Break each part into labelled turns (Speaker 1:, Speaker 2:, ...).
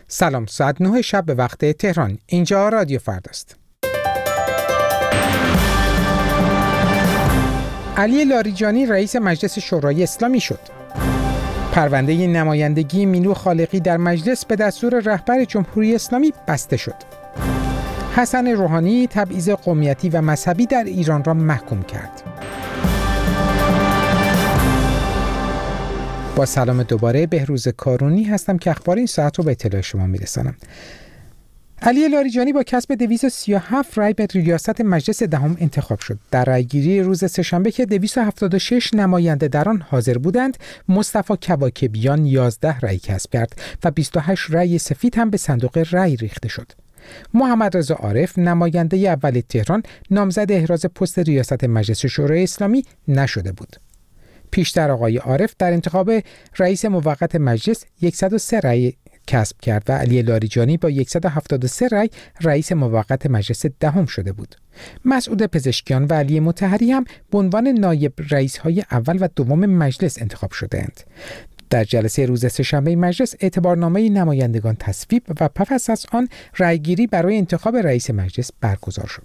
Speaker 1: سلام، ساعت 9 شب به وقت تهران. اینجا رادیو فرداست. علی لاریجانی رئیس مجلس شورای اسلامی شد. پرونده نمایندگی مینو خالقی در مجلس به دستور رهبر جمهوری اسلامی بسته شد. حسن روحانی تبعیض قومیتی و مذهبی در ایران را محکوم کرد. با سلام دوباره، بهروز کارونی هستم که اخبار این ساعت رو به اطلاع شما میرسانم. علی لاریجانی با کسب 237 رای به ریاست مجلس دهم انتخاب شد. در رایگیری روز سه‌شنبه که 276 نماینده در آن حاضر بودند، مصطفی کواکبیان 11 رای کسب کرد و 28 رای سفید هم به صندوق رای ریخته شد. محمد رضا عارف نماینده اول تهران نامزد احراز پست ریاست مجلس شورای اسلامی نشده بود. پیشتر آقای عارف در انتخاب رئیس موقت مجلس 103 رای کسب کرد و علی لاریجانی با 173 رای رئیس موقت مجلس دهم شده بود. مسعود پزشکیان و علی مطهری هم به عنوان نایب رئیس‌های اول و دوم مجلس انتخاب شده‌اند. در جلسه روز سه‌شنبه مجلس اعتبارنامه نمایندگان تصویب و پس از آن رایگیری برای انتخاب رئیس مجلس برگزار شد.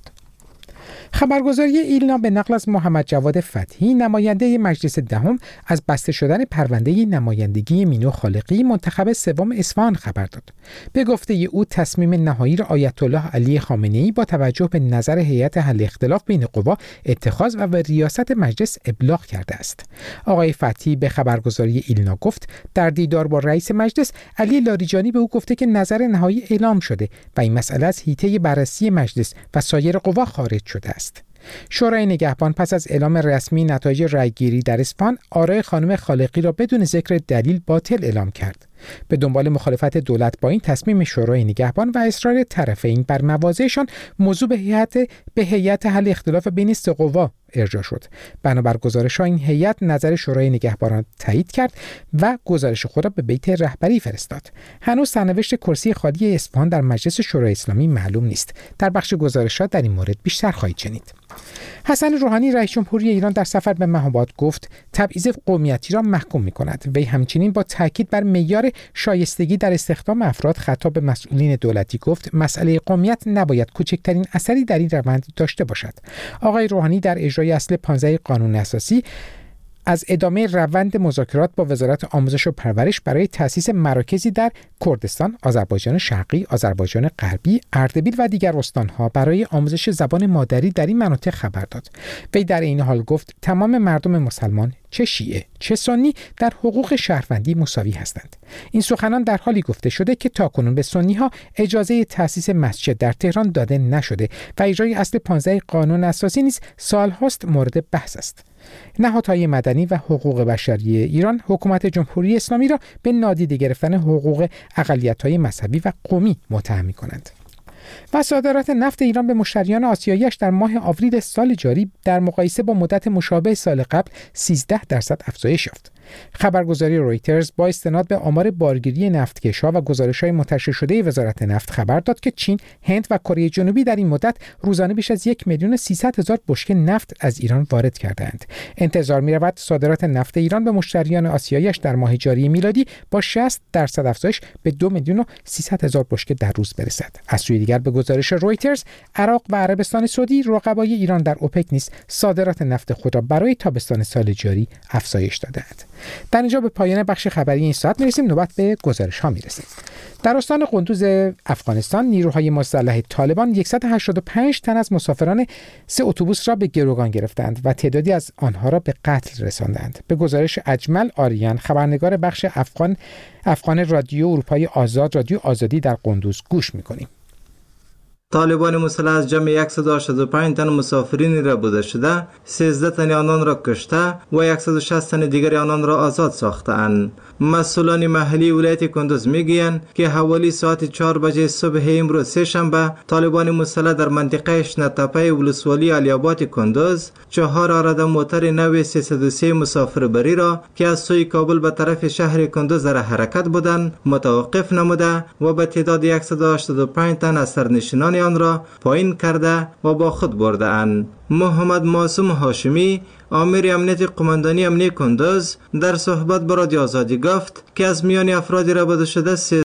Speaker 1: خبرگزاری ایلنا به نقل از محمد جواد فتحی نماینده مجلس دهم از بسته شدن پرونده نمایندگی مینو خالقی منتخب سوم اصفهان خبر داد. به گفته او تصمیم نهایی را آیت الله علی خامنه‌ای با توجه به نظر هیئت حل اختلاف بین قوا اتخاذ و به ریاست مجلس ابلاغ کرده است. آقای فتحی به خبرگزاری ایلنا گفت در دیدار با رئیس مجلس علی لاریجانی به او گفته که نظر نهایی اعلام شده و این مسئله از حیطه بررسی مجلس و سایر قوا خارج شده است. شورای نگهبان پس از اعلام رسمی نتایج رایگیری در اصفهان آرای خانم خالقی را بدون ذکر دلیل باطل اعلام کرد. به دنبال مخالفت دولت با این تصمیم شورای نگهبان و اصرار طرفین بر مواضعشان، موضوع به هیئت حل اختلاف بین سه قوا ارجاع شد. بنابر گزارش‌ها این هیئت نظر شورای نگهبان را تایید کرد و گزارش خود را به بیت رهبری فرستاد. هنوز سرنوشت کرسی خالی اصفهان در مجلس شورای اسلامی معلوم نیست. در بخش گزارشات در این مورد بیشتر خواهید شنید. حسن روحانی رئیس جمهوری ایران در سفر به مهاباد گفت تبعیض قومیتی را محکوم می‌کند. وی همچنین با تاکید بر معیار شایستگی در استخدام افراد خطاب به مسئولین دولتی گفت مسئله قومیت نباید کوچکترین اثری در این روند داشته باشد. آقای روحانی در اجرای اصل 15 قانون اساسی از ادامه روند مذاکرات با وزارت آموزش و پرورش برای تأسیس مراکزی در کردستان، آذربایجان شرقی، آذربایجان غربی، اردبیل و دیگر استانها برای آموزش زبان مادری در این مناطق خبر داد. وی در این حال گفت تمام مردم مسلمان چه شیعه چه سنی در حقوق شهروندی مساوی هستند. این سخنان در حالی گفته شده که تاکنون به سنی‌ها اجازه تأسیس مسجد در تهران داده نشده و اجرای اصل 15 قانون اساسی نیز سال‌هاست مورد بحث است. نهادهای مدنی و حقوق بشری ایران حکومت جمهوری اسلامی را به نادیده گرفتن حقوق اقلیت‌های مذهبی و قومی متهم می‌کنند. و صادرات نفت ایران به مشتریان آسیایی‌اش در ماه آوریل سال جاری در مقایسه با مدت مشابه سال قبل 13% افزایش یافت. خبرگزاری رویترز با استناد به آمار بارگیری نفتکش‌ها و گزارش‌های منتشر شده وزارت نفت خبر داد که چین، هند و کره جنوبی در این مدت روزانه بیش از 1,300,000 بشکه نفت از ایران وارد کردند. انتظار می‌رود صادرات نفت ایران به مشتریان آسیایی‌اش در ماه جاری میلادی با 60% افزایش به 2,300,000 بشکه در روز برسد. از سوی دیگر به گزارش رویترز، عراق و عربستان سعودی رقبای ایران در اوپک نیز صادرات نفت خود را برای تابستان سال جاری افزایش دادند. در اینجا به پایان بخش خبری این ساعت میرسیم. نوبت به گزارش ها میرسیم. در استان قندوز افغانستان نیروهای مسلح طالبان 185 تن از مسافران 3 اتوبوس را به گروگان گرفتند و تعدادی از آنها را به قتل رساندند. به گزارش اجمل آریان، خبرنگار بخش افغان رادیو اروپای آزاد، رادیو آزادی در قندوز گوش میکنیم.
Speaker 2: طالبان مسلح از جمع 185 تن مسافرین را بوده شده 13 تن آنان را کشته و 160 تن دیگر آنان را آزاد ساختند. مسئولان محلی ولایت کندوز میگویند که حوالی ساعت 4 بجه صبح امروز سه شنبه طالبان مسلح در منطقه شنتاپه ولسوالی علی‌آباد کندوز 4 عرده موتر نو 303 مسافربری را که از سوی کابل به طرف شهر کندوز در حرکت بودند متوقف نموده و به تعداد 185 تن از سرنشینان آن را پایین کرده و با خود برده اند. محمد معصوم هاشمی، آمر امنیت قماندانی امنیت کندوز، در صحبت با رادیو آزادی گفت که از میان افرادی رابطه شده